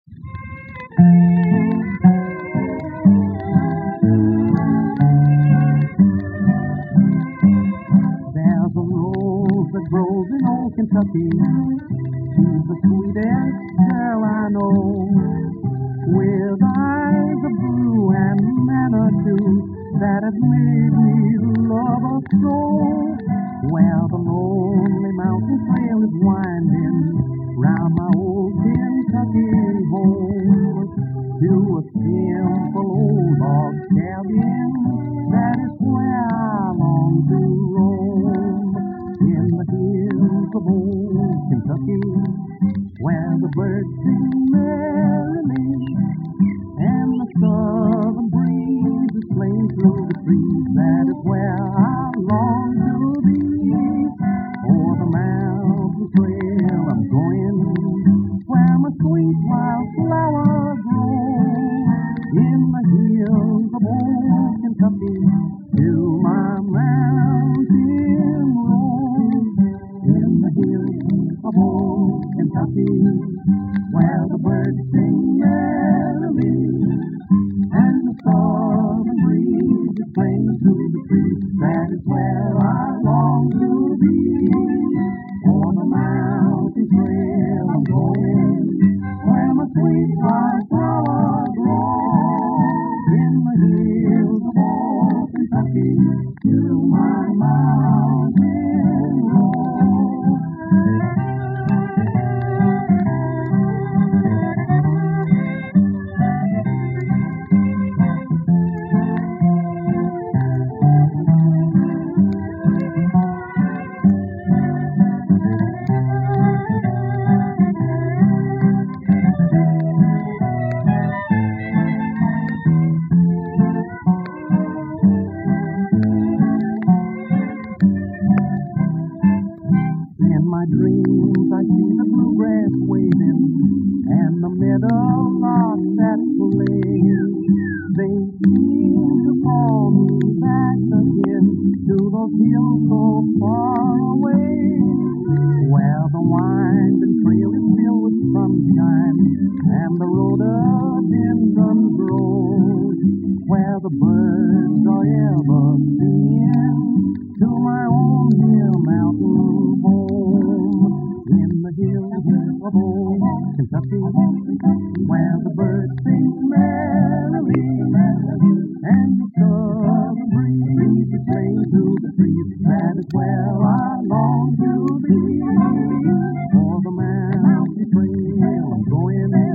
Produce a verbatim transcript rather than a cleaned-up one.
There's a rose that grows in old Kentucky. She's the sweetest girl I know, with eyes of blue and manner too, that have made me love her so. Where the lonely mountain trail is winding round my old Kentucky home, to a simple old log cabin, that is where I long to roam. In the hills of old Kentucky, where the birds sing merrily, and the southern breeze is playing through the trees, that is where I long to be. O'er the mountain trail I'm going, where my sweet wild flowers grow. In the hills of old Kentucky, to my mountain road. In the hills of old Kentucky, where the birds sing merrily, and the southern breeze is playing through the trees, that is where I long to be. On the mountain trail I'm going, where my sweet wild flowers grow. In the hills of old Kentucky, to my mountain road. In my dreams I see the bluegrass waving, and the meadowlarks at play. They seem to call me back again, to those hills so far away, where the winding trail is filled with sunshine, and the rhododendrons grow, where the birds are ever singing, to my own hill mountain home. In the hills of old Kentucky, where the birds sing merrily, and the southern breeze is playing through the trees, that is where I long to be. For the mountain trail I'm going